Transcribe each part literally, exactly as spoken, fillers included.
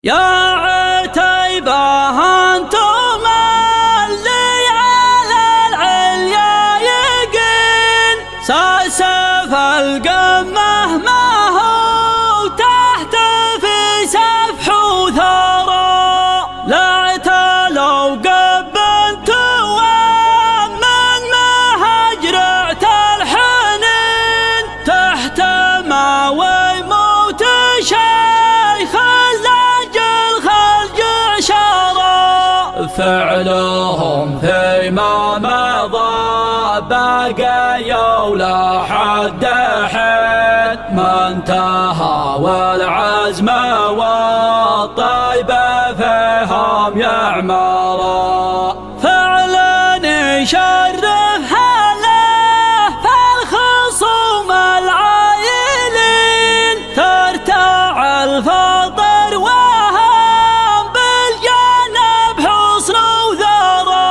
يا عتيبة انتم اللي على العليا يقين، ساسف القمة ما هو تحت في سفح وثرى، لا اعتلوا قبنت ومن مهجرعت الحنين، تحت ماوي موت شيخ فعلهم فيما مضى باقي ولا حد حد ما انتهى، والعزم والطيبة فيهم يعمرا، فعلا يشرف هله فالخصوم العايلين، ترتع الفطر وهم بالجنب حصن وذرى،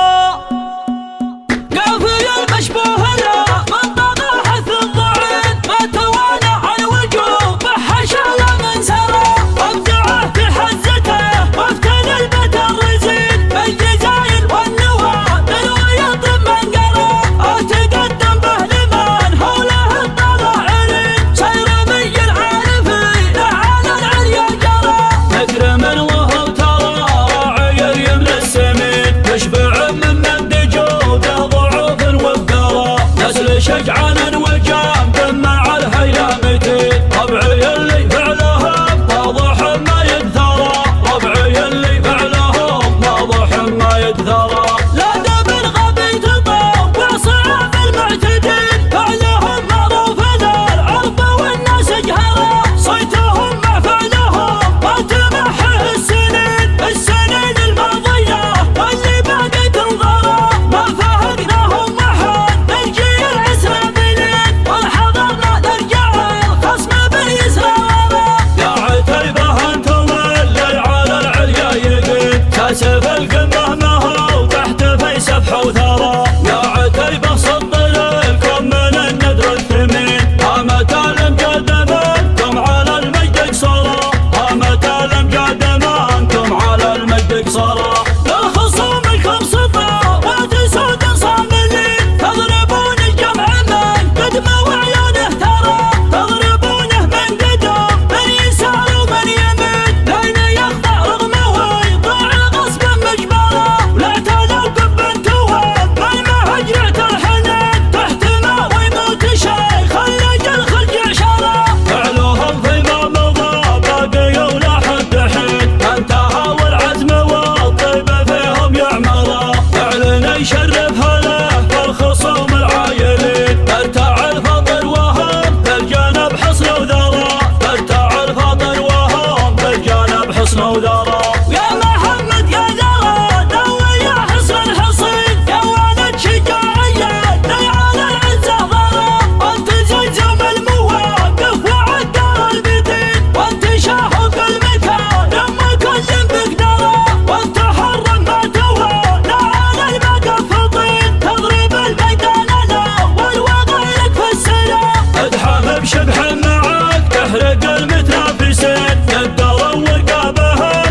قافي المشبوه له من طغى حث الضعين، ما توانى عن وجوب حشل من سرى، وابدعه في حزته وافتن البت الرزين، بالجزايل والنوى بالويط من قرى، اتقدم به لمن حوله الطلعين، سير مي العارفين على العليا جرى، نكرم وهو ترى راعي اليمن السمين، يشبع ممن بجوده ضعوف وفقرا، نسل شجعان وجام مع الهيلامتين، ربعي اللي فعلهم واضح ما يكثرا، ربعي اللي فعلهم واضح ما يكثرا، لا دب الغبي تطاو وصعب المعتدين، فعلهم معروف للعرب والناس جهرا، صيتهم مع فعلهم ما تمحه السنين، السنين الماضية واللي باقي تنظرا، ما فهقناهم محن نجي العسرى بلين، والحضرنا نرجع الخصم باليسرى ورا، يا عتيبة انتم اللي على العليا يقين، كاسف القمة ما هو تحت في سفح وثرى، يا عتيبة صد لكم من الندر الثمين، قامت الامجاد انتم على المجد قصرى، قامت الامجاد انتم على المجد قصرى، للخصوم لكم سطا وتسود صاملين، تضربون الجمع من قدم وعيونه ترى، تضربونه من قدم من يسار ومن يمين، لين يخضع رغمه ويضيع غصب مجبره، ولا اعتلوا قبنت وهم من مهجرعت الحنين، تحت ماوي موت شيخ اللجل خلج عشره، فعلهم فيما مضى باقي ولا حد حين، انتهى والعزم والطيبة فيهم يعمرا، فعلنا يشرف هله فالخصوم العايلين، ترتع الفطر وهم بالجنب حصن وذرى، ترتع الفطر وهم بالجنب حصن وذرى، يا محمد يا ذرى نوي يا حصن الحصين، يا ولد شجاعية نيعان العزة ضرى، وانت زلزم المواقف وعدار البدين، وانت شاهق المكان لما كل بقدره، وانت حرم ما توالى على المقفطين، تضرب الميدان الاول وغيرك في السلام، ادحم بشبح معاك تحرق المتنافسين، يقدروا ورقابهم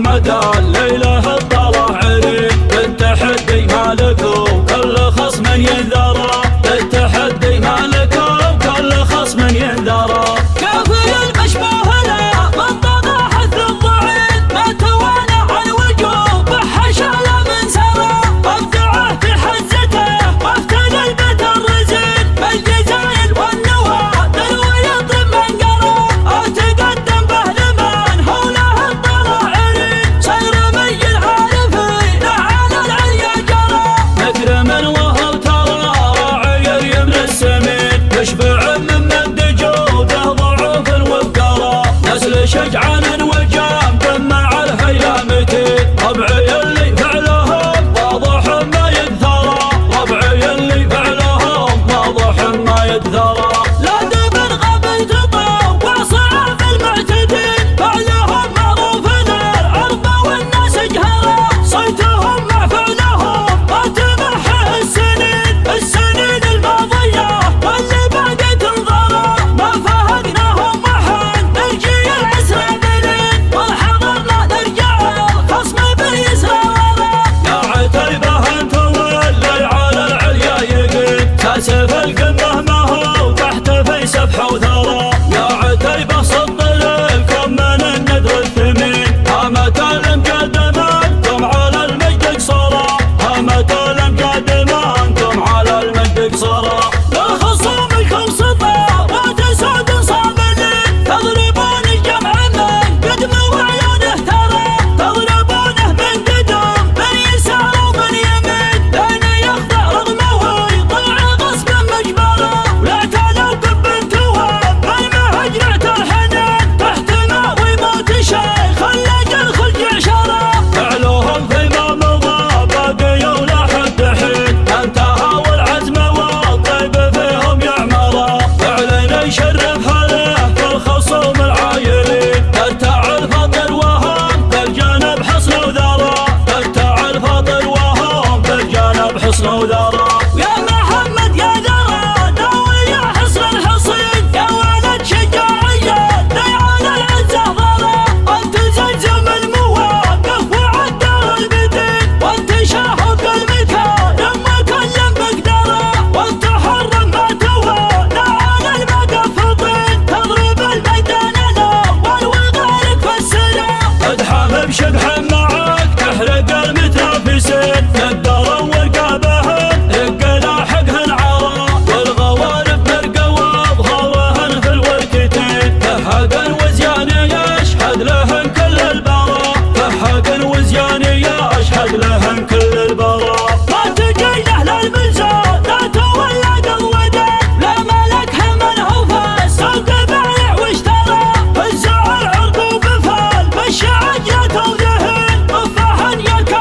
محمد الليلة الطلع عريق بالتحدي مالك وكل خصم ينذره بالتحدي مالك وكل خصم ينذره كافي المشبوه له منطقة حث الضعيف ما توانى عن وجوه بحشل من سره ابدعه في حزته وافتدى البيت الرزين بالجزايل والنوى ترويض من قرى اتقدم به لمن حوله الطلع عريق صير مي العارفين على العليا جرى مكرما وهو ترى راعي اليمن السمين يشبع من مد جوده ضعف وفقره نسل شجعان وجام جمع الهيامتين ربعي اللي فعلهم واضح ما يكثره ربعي اللي فعلهم واضح ما يكثره لا دبر غبي تطوع صعب المعتدين فعلهم معروف العرب والناس جهره صيتهم مع فعلهم ما تمحه السنين السنين الماضيه واللي باقي تنظره ما فهقناهم محن نرجي العسر بلين والحضرنا نرجع الخصم باليسرى ورا يا عتيبه انت واللي على العليا يقين كاسف القمه ما هو تحت في سفح وثرى يا عتيبه صد لكم من الندر الثمين هامة المقدمة انتم على المجد قصرى هامة المقدمة انتم على المجد قصرى للخصوم الكم سطا وتسود صاملين تضربون الجمع من قدم وعيونه ترى تضربونه من قدم من يسار ومن يمين لين يخضع رغمه ويطلع غصب مجبره ولا تلقب بنت وهب المهج رعت الحنين تحت ماوي موت شيخ خلج الخلج عشره فعلهم فيما مضى باقي ولا حد حين انتهى والعزم والطيب فيهم يعمره فعلا يشرف هذه في الخصوم العايلين ترتع الفضل وهم بالجانب حصن وذره ترتع الفضل وهم بالجانب حصن وذره يا محمد يا ذرى داوي يا حصن الحصين يا ولد شجاعية ليعان العزة ضرى انت زلزم المواقف وعدى البدين وانت شاهق المكان لما كلم بقدره وانت حرم ما توالى على المقفطين تضرب الميدان الاول والغارق في السلام ادحم بشبح معك تحرق المتنافسين نقدروا ورقابهن رق لاحقهن عرى والغوارب مرقوا ظهورهن في الوركتين فحقن وزياني يشهد لهن كل البراء فحقن وزياني يشهد لهن كل البراء ما تجي له للملزم لا تولى قوده لا ملك من هو فاس سوق بايع واشترى الزعر عرق وقفل بالشعج يتوذهن وفهن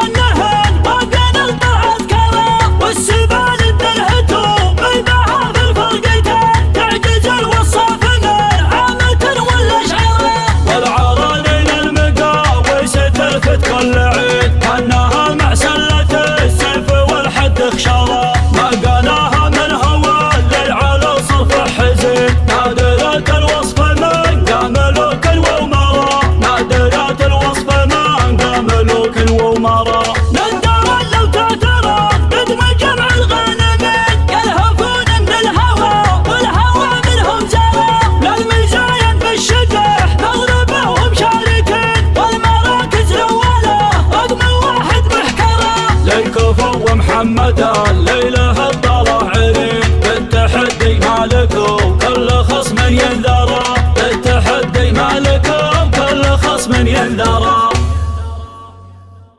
يكنهن وقن الطلع اذكره والسبال الدلهتو بيباها في الفرقتين تعجز الوصاف من عامة ولا شعره والعرانين المقاويس تلفت كل عين كانها مع سلة السيف والحد خشره ما قالها من هو اللي على صرف حزين نادرات الوصف من قام ملوك ومرى نادرات الوصف من قام ملوك ومرى نندر لو تعترى قدم جمع الغنمين يلهفون من الهوى والهوى منهم زرى للمزاين بالشدح نضربه ومشاركين والمراكز الاولى رقم واحد محكره للكفو ومحمد الليلة الطلع عريق بالتحدي مالك وكل خصم ينذره بالتحدي مالك وكل خصم ينذره